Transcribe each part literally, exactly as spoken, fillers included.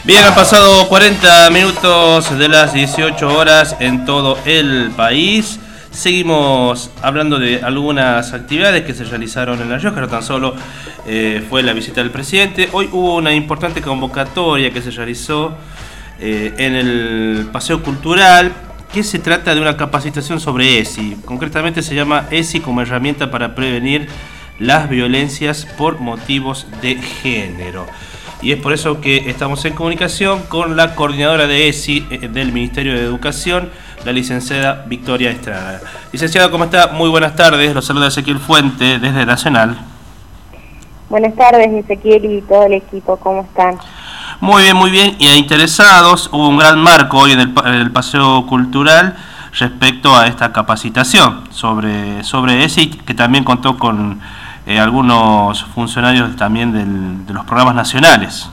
Bien, han pasado cuarenta minutos de las dieciocho horas en todo el país. Seguimos hablando de algunas actividades que se realizaron en La Rioja, no tan solo eh, fue la visita del presidente. Hoy hubo una importante convocatoria que se realizó eh, en el Paseo Cultural, que se trata de una capacitación sobre E S I. Concretamente se llama E S I como herramienta para prevenir las violencias por motivos de género. Y es por eso que estamos en comunicación con la coordinadora de E S I del Ministerio de Educación, la licenciada Victoria Estrada. Licenciada, ¿cómo está? Muy buenas tardes. Los saluda Ezequiel Fuente desde Nacional. Buenas tardes, Ezequiel y todo el equipo. ¿Cómo están? Muy bien, muy bien. Y a interesados, hubo un gran marco hoy en el, en el Paseo Cultural respecto a esta capacitación sobre, sobre E S I, que también contó con eh, algunos funcionarios también del, de los programas nacionales.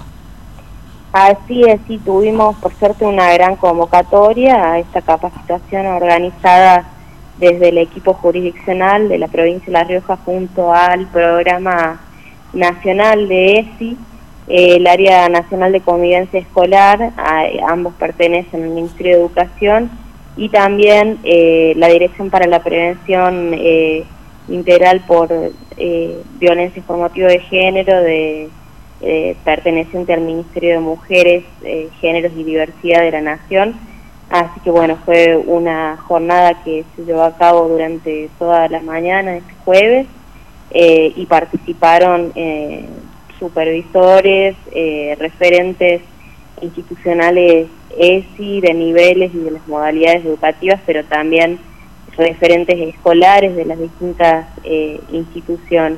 Así es, sí, tuvimos por suerte una gran convocatoria a esta capacitación organizada desde el equipo jurisdiccional de la provincia de La Rioja junto al programa nacional de E S I, eh, el área nacional de convivencia escolar, a, ambos pertenecen al Ministerio de Educación, y también eh, la Dirección para la Prevención eh, Integral por eh, Violencias por Motivo de Género de Eh, perteneciente al Ministerio de Mujeres, eh, Géneros y Diversidad de la Nación. Así que bueno, fue una jornada que se llevó a cabo durante toda la mañana este jueves eh, y participaron eh, supervisores, eh, referentes institucionales E S I de niveles y de las modalidades educativas, pero también referentes escolares de las distintas eh, instituciones.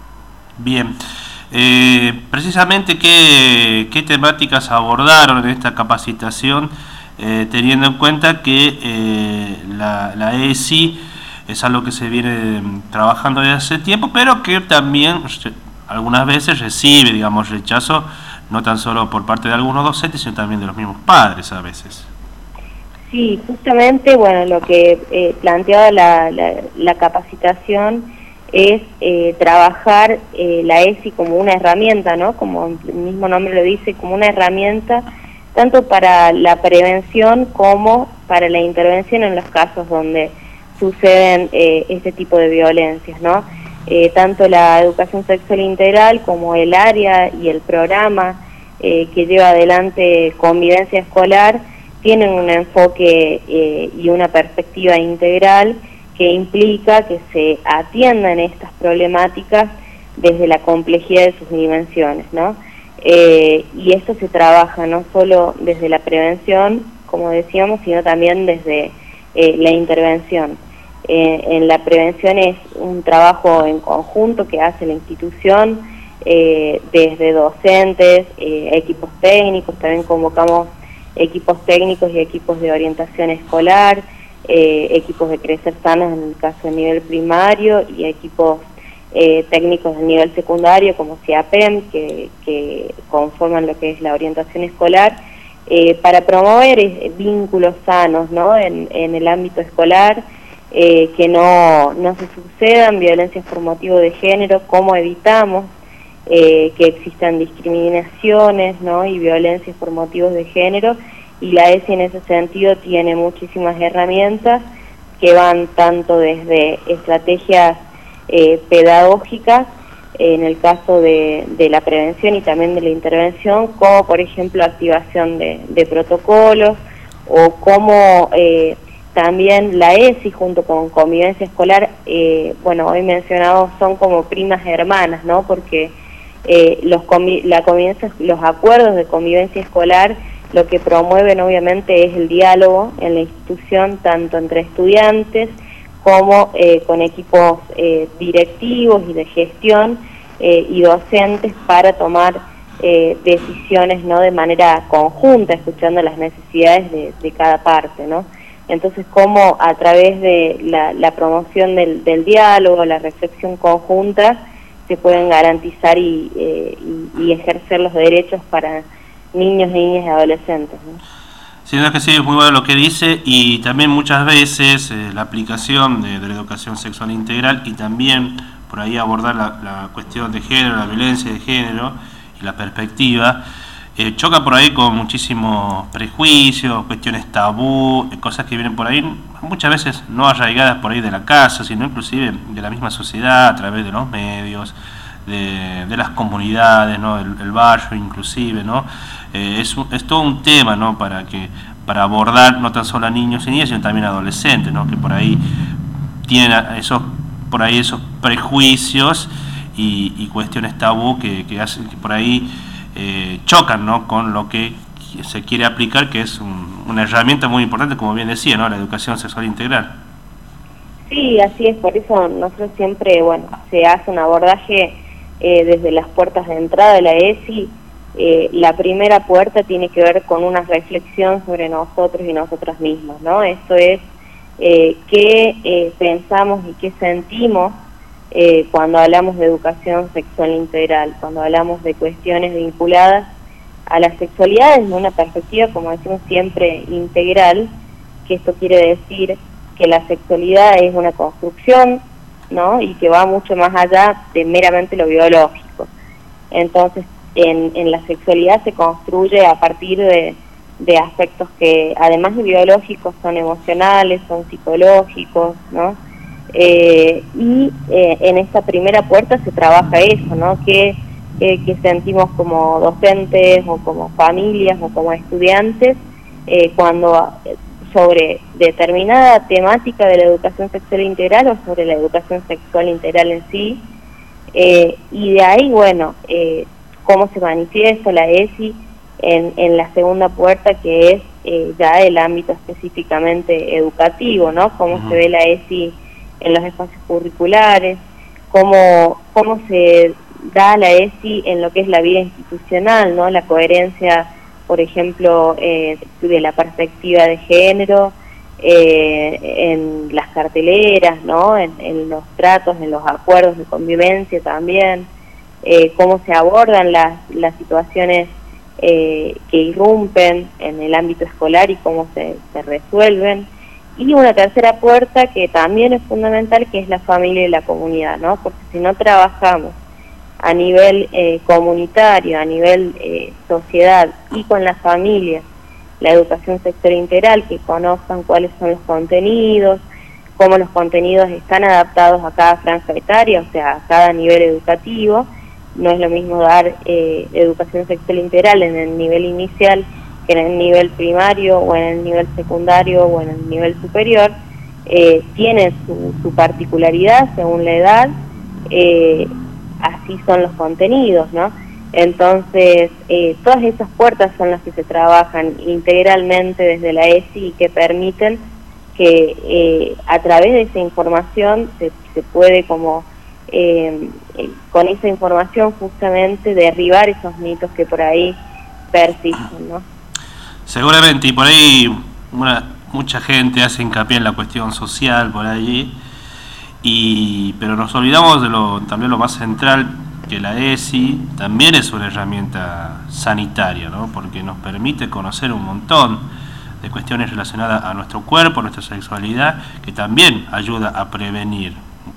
Bien. Eh, precisamente qué, qué temáticas abordaron en esta capacitación, eh, teniendo en cuenta que eh, la, la E S I es algo que se viene trabajando desde hace tiempo, pero que también algunas veces recibe, digamos, rechazo, no tan solo por parte de algunos docentes, sino también de los mismos padres a veces. Sí, justamente, bueno, lo que eh, planteaba la, la, la capacitación es eh, trabajar eh, la E S I como una herramienta, ¿no? Como el mismo nombre lo dice, como una herramienta tanto para la prevención como para la intervención en los casos donde suceden eh, este tipo de violencias, ¿no? Eh, tanto la educación sexual integral como el área y el programa eh, que lleva adelante Convivencia Escolar tienen un enfoque eh, y una perspectiva integral que implica que se atiendan estas problemáticas desde la complejidad de sus dimensiones, ¿no? Eh, y esto se trabaja no solo desde la prevención, como decíamos, sino también desde eh, la intervención. Eh, en la prevención es un trabajo en conjunto que hace la institución, eh, desde docentes, eh, equipos técnicos, también convocamos equipos técnicos y equipos de orientación escolar, Eh, equipos de Crecer Sanos en el caso del nivel primario y equipos eh, técnicos del nivel secundario como CIAPEM que, que conforman lo que es la orientación escolar eh, para promover eh, vínculos sanos, ¿no? en, en el ámbito escolar, eh, que no, no se sucedan violencias por motivo de género, cómo evitamos eh, que existan discriminaciones, ¿no? y violencias por motivos de género. Y la E S I en ese sentido tiene muchísimas herramientas que van tanto desde estrategias eh, pedagógicas, eh, en el caso de, de la prevención y también de la intervención, como por ejemplo activación de, de protocolos, o como eh, también la E S I junto con Convivencia Escolar, eh, bueno, hoy mencionados son como primas hermanas, ¿no? Porque eh, los, convi la convivencia, los acuerdos de convivencia escolar lo que promueven obviamente es el diálogo en la institución, tanto entre estudiantes como eh, con equipos eh, directivos y de gestión eh, y docentes para tomar eh, decisiones, ¿no? de manera conjunta, escuchando las necesidades de, de cada parte, ¿no? Entonces, cómo a través de la, la promoción del, del diálogo, la reflexión conjunta, se pueden garantizar y, eh, y, y ejercer los derechos para niños, niñas y adolescentes, ¿no? Sí, no es que sí, es muy bueno lo que dice, y también muchas veces eh, la aplicación de, de la educación sexual integral y también por ahí abordar la, la cuestión de género, la violencia de género y la perspectiva, eh, choca por ahí con muchísimos prejuicios, cuestiones tabú, eh, cosas que vienen por ahí, muchas veces no arraigadas por ahí de la casa, sino inclusive de la misma sociedad, a través de los medios, de, de las comunidades, ¿no? el, el barrio inclusive, ¿no? Eh, es, un, es todo un tema, ¿no? para que para abordar no tan solo a niños y niñas, sino también a adolescentes, ¿no? que por ahí tienen esos por ahí esos prejuicios y, y cuestiones tabú que, que hacen que por ahí eh, chocan, ¿no? con lo que se quiere aplicar, que es un, una herramienta muy importante, como bien decía, ¿no? la educación sexual integral. Sí, así es, por eso nosotros siempre, bueno, se hace un abordaje eh, desde las puertas de entrada de la E S I. Eh, la primera puerta tiene que ver con una reflexión sobre nosotros y nosotras mismos, ¿no? Esto es eh, qué eh, pensamos y qué sentimos eh, cuando hablamos de educación sexual integral, cuando hablamos de cuestiones vinculadas a la sexualidad desde una perspectiva, como decimos siempre, integral, que esto quiere decir que la sexualidad es una construcción, ¿no? Y que va mucho más allá de meramente lo biológico. Entonces, En, en la sexualidad se construye a partir de, de aspectos que, además de biológicos, son emocionales, son psicológicos, ¿no? Eh, y eh, en esta primera puerta se trabaja eso, ¿no? Que, que, que sentimos como docentes o como familias o como estudiantes eh, cuando sobre determinada temática de la educación sexual integral o sobre la educación sexual integral en sí, eh, y de ahí, bueno, eh, cómo se manifiesta la E S I en, en la segunda puerta, que es eh, ya el ámbito específicamente educativo, ¿no? Cómo uh-huh. se ve la E S I en los espacios curriculares, cómo, cómo se da la E S I en lo que es la vida institucional, ¿no? La coherencia, por ejemplo, eh, de la perspectiva de género, eh, en las carteleras, ¿no? En, en los tratos, en los acuerdos de convivencia también. Eh, cómo se abordan las, las situaciones eh, que irrumpen en el ámbito escolar y cómo se, se resuelven. Y una tercera puerta que también es fundamental, que es la familia y la comunidad, ¿no? Porque si no trabajamos a nivel eh, comunitario, a nivel eh, sociedad y con las familias, la educación sexual integral, que conozcan cuáles son los contenidos, cómo los contenidos están adaptados a cada franja etaria, o sea, a cada nivel educativo. No es lo mismo dar eh, educación sexual integral en el nivel inicial que en el nivel primario o en el nivel secundario o en el nivel superior. Eh, tiene su, su particularidad según la edad, eh, así son los contenidos, ¿no? Entonces, eh, todas esas puertas son las que se trabajan integralmente desde la E S I y que permiten que eh, a través de esa información se, se puede como Eh, eh, con esa información justamente derribar esos mitos que por ahí persisten, ¿no? Seguramente, y por ahí una, mucha gente hace hincapié en la cuestión social por allí, y pero nos olvidamos de lo también lo más central, que la E S I también es una herramienta sanitaria, ¿no? Porque nos permite conocer un montón de cuestiones relacionadas a nuestro cuerpo, a nuestra sexualidad, que también ayuda a prevenir.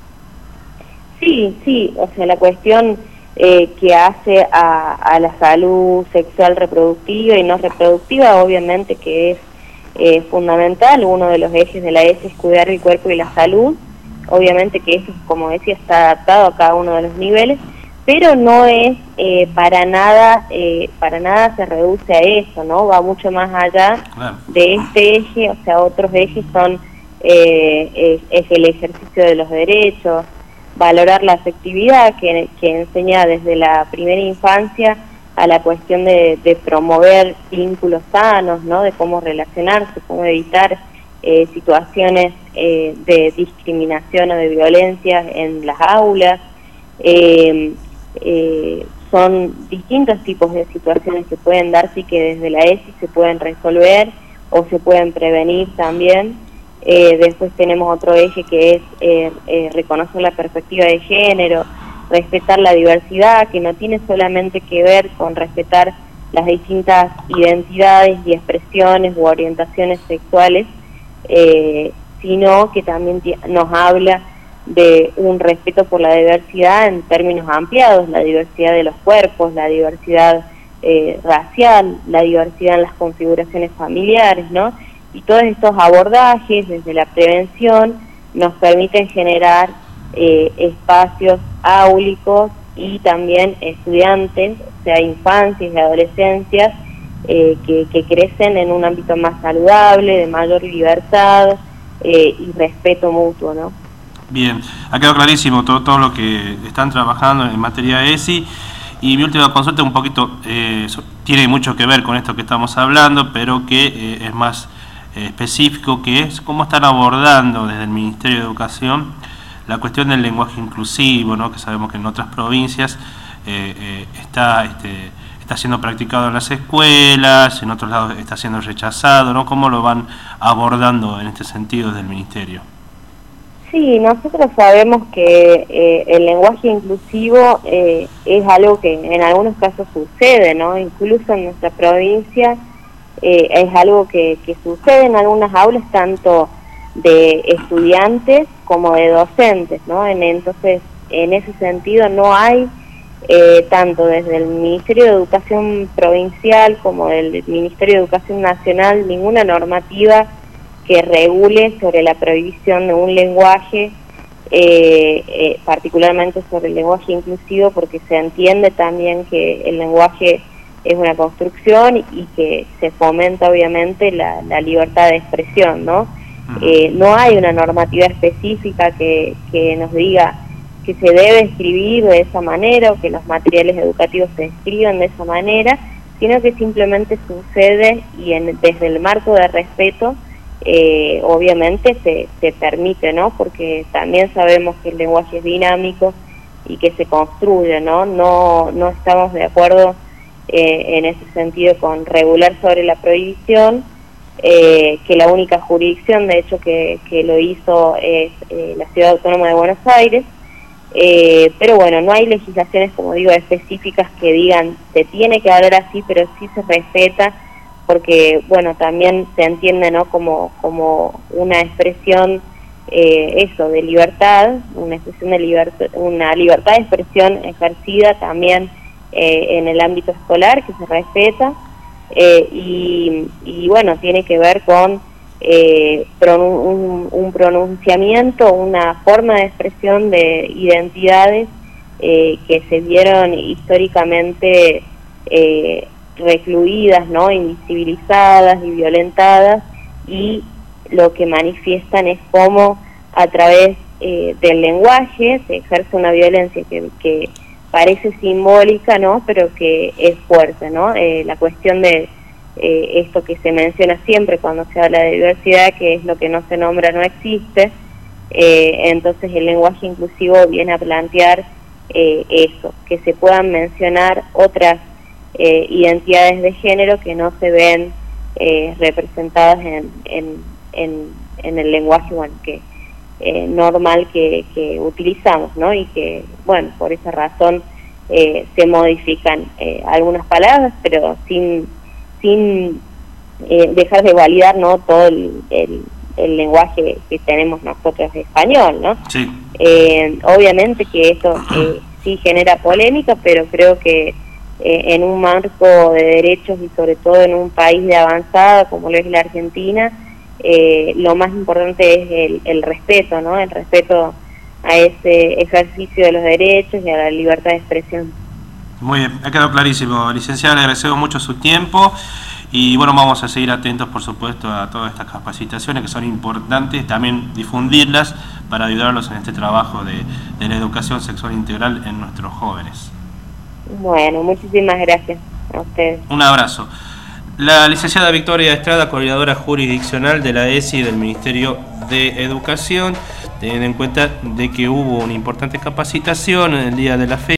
Sí, sí, o sea, la cuestión eh, que hace a, a la salud sexual reproductiva y no reproductiva, obviamente que es eh, fundamental. Uno de los ejes de la E S I es cuidar el cuerpo y la salud. Obviamente que eso, como decía, está adaptado a cada uno de los niveles, pero no es eh, para nada, eh, para nada se reduce a eso, ¿no? Va mucho más allá claro. de este eje, o sea, otros ejes son eh, es, es el ejercicio de los derechos, valorar la afectividad que, que enseña desde la primera infancia a la cuestión de, de promover vínculos sanos, ¿no? De cómo relacionarse, cómo evitar eh, situaciones eh, de discriminación o de violencia en las aulas. Eh, eh, son distintos tipos de situaciones que pueden darse y que desde la E S I se pueden resolver o se pueden prevenir también. Eh, después tenemos otro eje que es eh, eh, reconocer la perspectiva de género, respetar la diversidad, que no tiene solamente que ver con respetar las distintas identidades y expresiones u orientaciones sexuales, eh, sino que también nos habla de un respeto por la diversidad en términos ampliados, la diversidad de los cuerpos, la diversidad eh, racial, la diversidad en las configuraciones familiares, ¿no? Y todos estos abordajes desde la prevención nos permiten generar eh, espacios áulicos y también estudiantes, o sea, infancias y adolescencias, eh, que, que crecen en un ámbito más saludable, de mayor libertad eh, y respeto mutuo, ¿no? Bien, ha quedado clarísimo todo, todo lo que están trabajando en materia de E S I. Y mi última consulta un poquito eh, tiene mucho que ver con esto que estamos hablando, pero que eh, es más eh, específico, que es cómo están abordando desde el Ministerio de Educación la cuestión del lenguaje inclusivo, ¿no? Que sabemos que en otras provincias eh, eh, está, este, está siendo practicado en las escuelas, en otros lados está siendo rechazado, ¿no? ¿Cómo lo van abordando en este sentido desde el Ministerio? Sí, nosotros sabemos que eh, el lenguaje inclusivo eh, es algo que en algunos casos sucede, ¿no? Incluso en nuestra provincia eh, es algo que, que sucede en algunas aulas, tanto de estudiantes como de docentes, ¿no? En, entonces, en ese sentido no hay, eh, tanto desde el Ministerio de Educación Provincial como del Ministerio de Educación Nacional, ninguna normativa que regule sobre la prohibición de un lenguaje, eh, eh, particularmente sobre el lenguaje inclusivo, porque se entiende también que el lenguaje es una construcción y que se fomenta obviamente la, la libertad de expresión, ¿no? Eh, no hay una normativa específica que, que nos diga que se debe escribir de esa manera o que los materiales educativos se escriban de esa manera, sino que simplemente sucede y en, desde el marco de respeto Eh, obviamente se, se permite, ¿no? Porque también sabemos que el lenguaje es dinámico y que se construye, ¿no? No, no estamos de acuerdo eh, en ese sentido con regular sobre la prohibición, eh, que la única jurisdicción, de hecho, que, que lo hizo es eh, la Ciudad Autónoma de Buenos Aires, eh, pero bueno, no hay legislaciones, como digo, específicas que digan se tiene que hablar así, pero sí se respeta, porque bueno, también se entiende, ¿no? como como una expresión eh, eso de libertad, una expresión de libertad, una libertad de expresión ejercida también eh, en el ámbito escolar, que se respeta, eh, y, y bueno, tiene que ver con eh, un, un pronunciamiento, una forma de expresión de identidades eh, que se vieron históricamente eh, recluidas, ¿no? Invisibilizadas y violentadas, y lo que manifiestan es cómo a través eh, del lenguaje se ejerce una violencia que, que parece simbólica, ¿no? Pero que es fuerte, ¿no? Eh, la cuestión de eh, esto que se menciona siempre cuando se habla de diversidad, que es lo que no se nombra no existe, eh, entonces el lenguaje inclusivo viene a plantear eh, eso, que se puedan mencionar otras Eh, identidades de género que no se ven eh, representadas en, en, en, en el lenguaje, bueno, que eh, normal que, que utilizamos, ¿no? Y que, bueno, por esa razón eh, se modifican eh, algunas palabras, pero sin sin eh, dejar de validar, ¿no? Todo el, el, el lenguaje que tenemos nosotros de español, ¿no? Sí. Eh, obviamente que esto eh, sí genera polémica, pero creo que Eh, en un marco de derechos y sobre todo en un país de avanzada como lo es la Argentina, eh, lo más importante es el, el respeto, ¿no? El respeto a ese ejercicio de los derechos y a la libertad de expresión. Muy bien, ha quedado clarísimo. Licenciada, le agradecemos mucho su tiempo y bueno, vamos a seguir atentos, por supuesto, a todas estas capacitaciones que son importantes, también difundirlas para ayudarlos en este trabajo de, de la educación sexual integral en nuestros jóvenes. Bueno, muchísimas gracias a ustedes. Un abrazo. La licenciada Victoria Estrada, coordinadora jurisdiccional de la E S I del Ministerio de Educación, teniendo en cuenta de que hubo una importante capacitación en el día de la fecha.